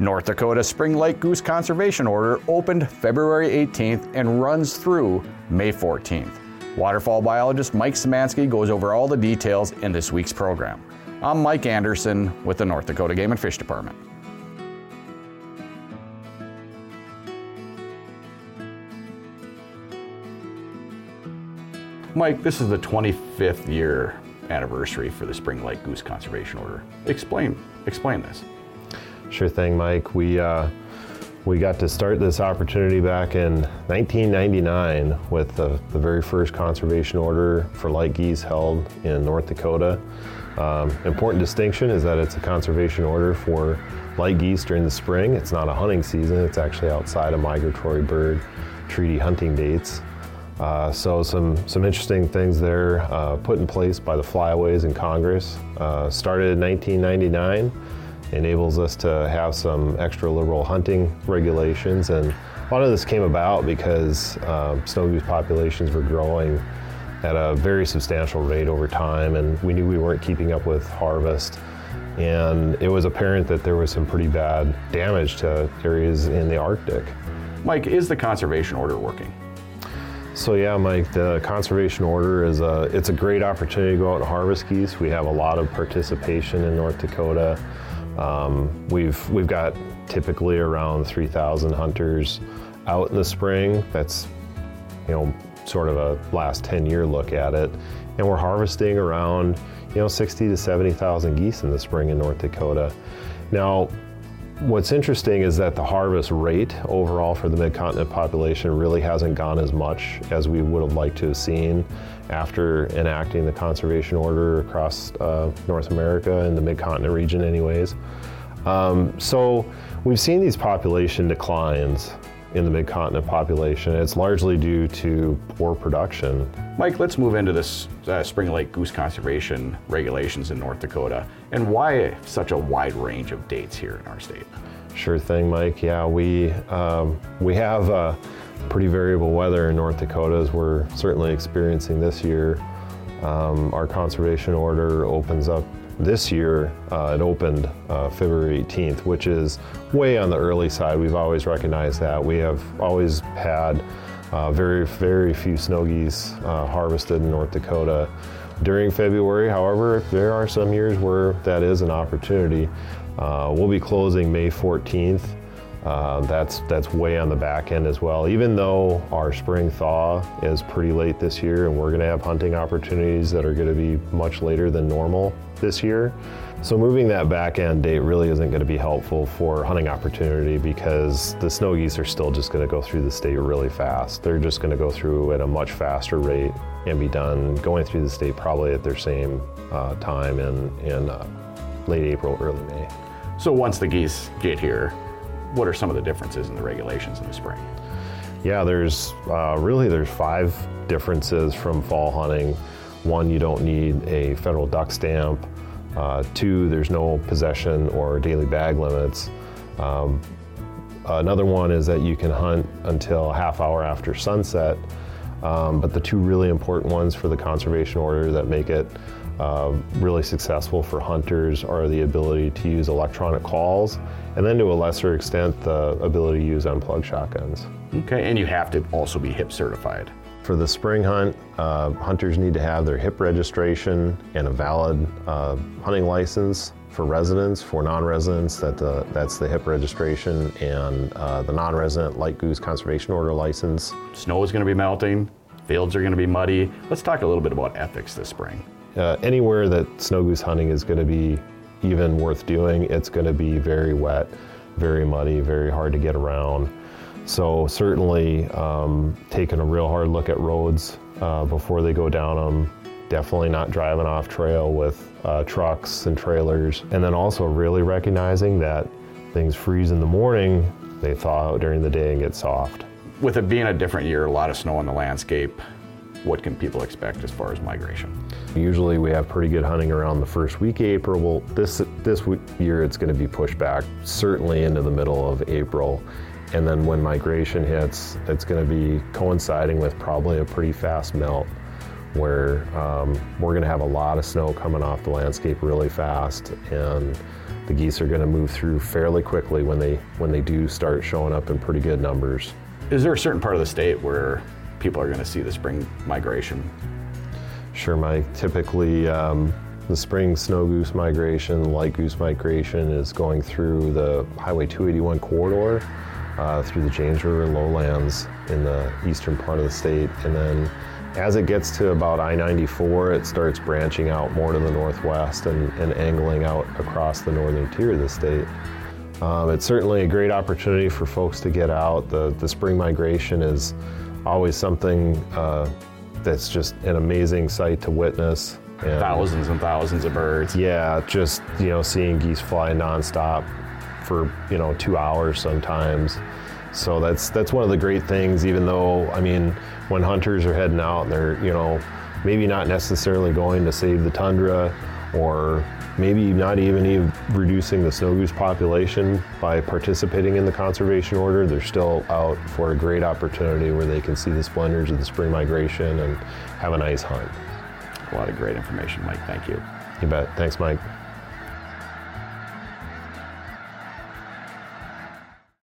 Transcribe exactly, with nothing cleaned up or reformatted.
North Dakota Spring Lake Goose Conservation Order opened February eighteenth and runs through May fourteenth. Waterfowl biologist Mike Szymanski goes over all the details in this week's program. I'm Mike Anderson with the North Dakota Game and Fish Department. Mike, this is the twenty-fifth year anniversary for the Spring Lake Goose Conservation Order. Explain, explain this. Sure thing, Mike. We uh, we got to start this opportunity back in nineteen ninety-nine with the, the very first conservation order for light geese held in North Dakota. Um, important distinction is that it's a conservation order for light geese during the spring. It's not a hunting season. It's actually outside of migratory bird treaty hunting dates. Uh, so some, some interesting things there uh, put in place by the flyways in Congress. Uh, started in nineteen ninety-nine, enables us to have some extra liberal hunting regulations, and a lot of this came about because uh, snow goose populations were growing at a very substantial rate over time, and we knew we weren't keeping up with harvest. And it was apparent that there was some pretty bad damage to areas in the Arctic. Mike, is the conservation order working? So yeah, Mike, the conservation order is a, it's a great opportunity to go out and harvest geese. We have a lot of participation in North Dakota. Um, we've, we've got typically around three thousand hunters out in the spring. That's, you know, sort of a last ten year look at it. And we're harvesting around, you know, sixty to seventy thousand geese in the spring in North Dakota. Now, what's interesting is that the harvest rate overall for the mid-continent population really hasn't gone as much as we would have liked to have seen after enacting the conservation order across uh, North America and the mid-continent region anyways. Um, so we've seen these population declines in the mid-continent population. It's largely due to poor production. Mike, let's move into this uh, Spring Lake Goose Conservation regulations in North Dakota, and why such a wide range of dates here in our state? Sure thing, Mike. Yeah, we um, we have uh, pretty variable weather in North Dakota, as we're certainly experiencing this year. Um, our conservation order opens up this year. Uh, it opened uh, February eighteenth, which is way on the early side. We've always recognized that. We have always had uh, very, very few snow geese uh, harvested in North Dakota during February. However, there are some years where that is an opportunity. Uh, we'll be closing May fourteenth. Uh, that's that's way on the back end as well. Even though our spring thaw is pretty late this year, and we're going to have hunting opportunities that are going to be much later than normal this year. So moving that back end date really isn't going to be helpful for hunting opportunity, because the snow geese are still just going to go through the state really fast. They're just going to go through at a much faster rate and be done going through the state probably at their same uh, time in, in uh, late April, early May. So once the geese get here, what are some of the differences in the regulations in the spring? Yeah, there's uh, really there's five differences from fall hunting. One, you don't need a federal duck stamp. Uh, two, there's no possession or daily bag limits. Um, another one is that you can hunt until a half hour after sunset. Um, but the two really important ones for the conservation order that make it uh, really successful for hunters are the ability to use electronic calls, and then to a lesser extent, the ability to use unplugged shotguns. Okay, and you have to also be HIP certified. For the spring hunt, uh, hunters need to have their HIP registration and a valid uh, hunting license. For residents. For non-residents, that uh, that's the HIP registration and uh, the non-resident light goose conservation order license. Snow is going to be melting, fields are going to be muddy. Let's talk a little bit about ethics this spring. Uh, anywhere that snow goose hunting is going to be even worth doing, it's going to be very wet, very muddy, very hard to get around. So certainly um, taking a real hard look at roads uh, before they go down them. Definitely not driving off trail with uh, trucks and trailers. And then also really recognizing that things freeze in the morning, they thaw out during the day and get soft. With it being a different year, a lot of snow on the landscape, what can people expect as far as migration? Usually we have pretty good hunting around the first week of April. Well, this, this year it's going to be pushed back certainly into the middle of April. And then when migration hits, it's going to be coinciding with probably a pretty fast melt. where um, we're going to have a lot of snow coming off the landscape really fast, and the geese are going to move through fairly quickly when they when they do start showing up in pretty good numbers. Is there a certain part of the state where people are going to see the spring migration? Sure, Mike. Typically, um, the spring snow goose migration, light goose migration is going through the Highway two eighty-one corridor, uh, through the James River lowlands in the eastern part of the state, and then as it gets to about I ninety-four, it starts branching out more to the northwest and, and angling out across the northern tier of the state. Um, it's certainly a great opportunity for folks to get out. The, the spring migration is always something uh, that's just an amazing sight to witness. And thousands and thousands of birds. Yeah, just, you know, seeing geese fly nonstop for, you know, two hours sometimes. So that's that's one of the great things, even though, I mean, when hunters are heading out, they're, you know, maybe not necessarily going to save the tundra, or maybe not even, even reducing the snow goose population by participating in the conservation order. They're still out for a great opportunity where they can see the splendors of the spring migration and have a nice hunt. A lot of great information, Mike. Thank you. You bet. Thanks, Mike.